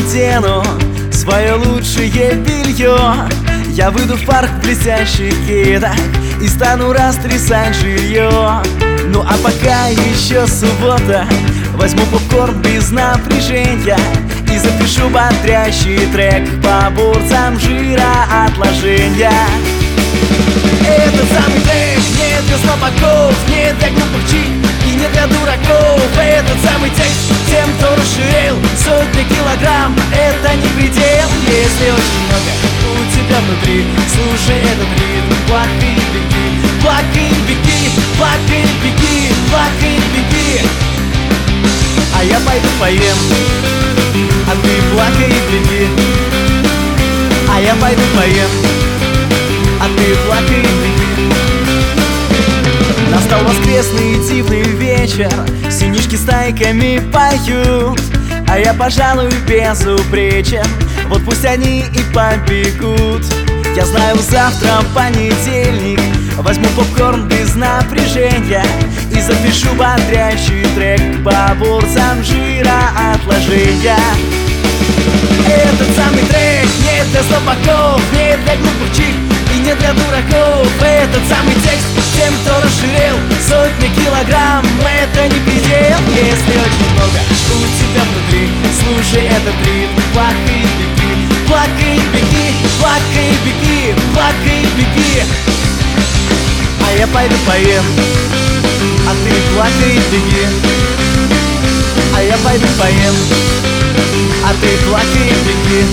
надену свое лучшее белье. Я выйду в парк в блестящих кедах и стану растрясать жилье. Ну а пока еще суббота, возьму попкорн без напряжения и запишу бодрящий трек по бурцам жира отложения. Этот самый трек не для слабаков, не для глупых чик и не для дураков. Этот самый текст тем, кто расширил сотни килограмм. Это не предел, если очень много у тебя внутри. Слушай этот ритм, плакай и беги, плакай и беги, плакай и беги, плакай и беги. А я пойду поем, а ты плакай и беги. А я пойду поем, а ты плакай и беги. Настал воскресный дивный вечер, синички стайками поют, а я, пожалуй, безупречен, вот пусть они и побегут. Я знаю, завтра понедельник, возьму попкорн без напряжения и запишу бодрящий трек по бурцам жира отложения. Этот самый трек не для слабаков, не для глупых чик и не для дураков. Этот самый текст тем, кто расширил сотни килограмм. Это не предел, если очень много у тебя внутри. Слушай этот ритм, плакай и беги, плакай и беги, плакай и беги, плакай и беги. А я пойду поем, а ты плакай и беги. А я пойду поем, а ты плакай и беги.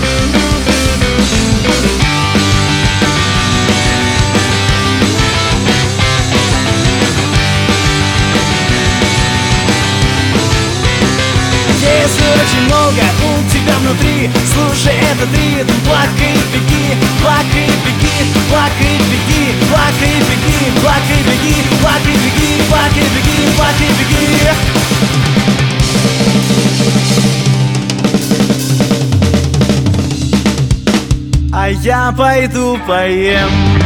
Если очень много у тебя внутри, слушай этот ритм, плакай и беги, плакай и беги, плакай и беги, плакай и беги, плакай и беги, плакай и беги, плакай и беги, плакай и беги. А я пойду поем.